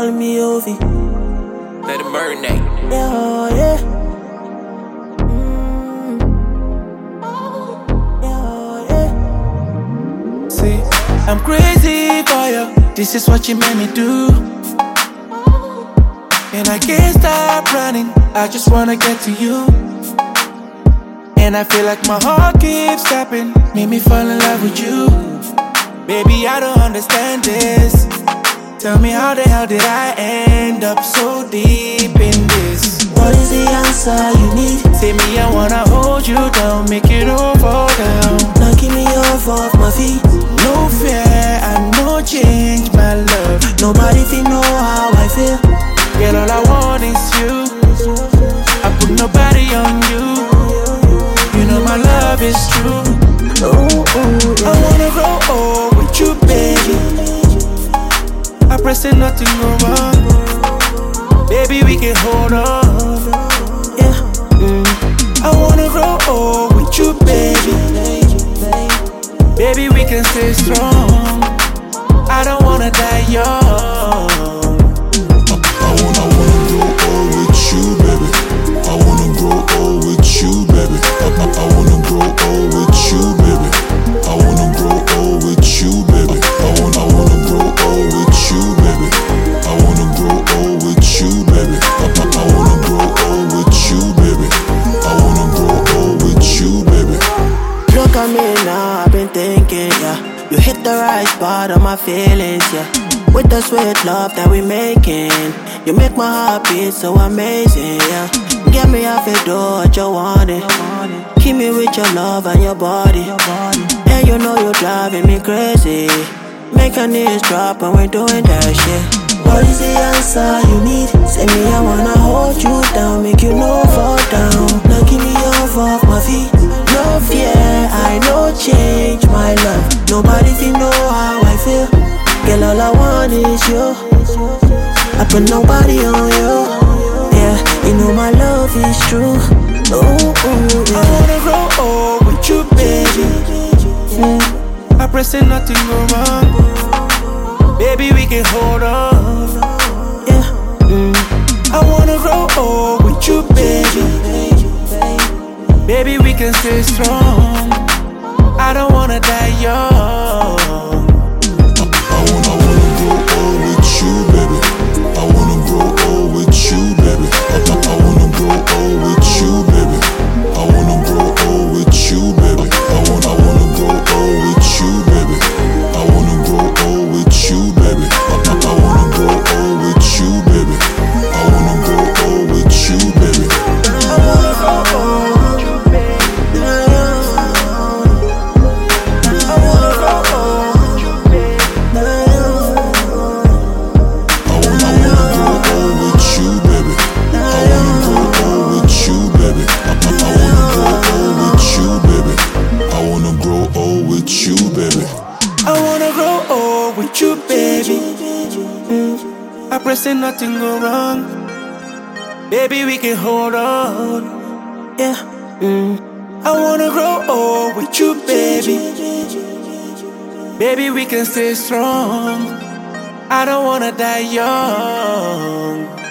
call me Ovi. Let it marinate. Yeah, yeah. Yeah, yeah. See, I'm crazy for you. This is what you made me do. And I can't stop running. I just wanna get to you. And I feel like my heart keeps tapping. Made me fall in love with you. Baby, I don't understand this. Tell me how the hell did I end up so deep in this? What is the answer you need? Say me, I wanna hold you down, make it all fall down. Knocking me off my feet. No fear and no change, my love. Nobody feel know how I feel. Girl, all I want is you. I put nobody on you. You know my love is true. I wanna grow old with you, baby. I pray say nothing go wrong. Baby, we can hold on. Yeah. I wanna grow old with you, baby. Baby, we can stay strong. I don't wanna die young. I wanna grow old with you, baby. I wanna grow old with you, baby. I wanna grow old with you, baby. I wanna grow old with you, baby. I wanna grow old with you, baby. I wanna grow old with you, baby. I wanna grow old with you, baby. I wanna grow old with you, baby. Look at me now, I've been thinking, yeah. You hit the right spot on my feelings, yeah. With the sweet love that we making, you make my heart beat so amazing, yeah. Get me off your door, what you want it. Keep me with your love and your body. And you know you're driving me crazy. Make your knees drop when we're doing that shit. What is the answer you need? Say me, I wanna hold you down, make you no fall down. Knocking me off my feet. No fear, I no change, my love. Nobody feel know how I feel. Girl, all I want is you. I put nobody on you. Yeah, you know my love is true. Yeah. I wanna grow old with you, baby. I pray say nothing go wrong. Baby, we can hold on. Yeah. I wanna grow old with you, baby. Baby, we can stay strong. I don't wanna die young. I wanna grow old with you, baby. I wanna grow old with you, baby. I wanna grow old with you, baby. I wanna grow old with you, baby. I wanna grow old with you, baby. I wanna grow old with you, baby. I wanna grow old with you, baby. I wanna grow old with you, baby. I wanna grow old with you, baby. I wanna grow old with you, baby. I wanna grow old with you, baby. I wanna grow old with you, baby. I wanna grow old with you, baby. I wanna grow old with you, baby. I pray say nothing go wrong. Baby, we can hold on. Yeah. I wanna grow old with you, baby. Baby, we can stay strong. I don't wanna die young.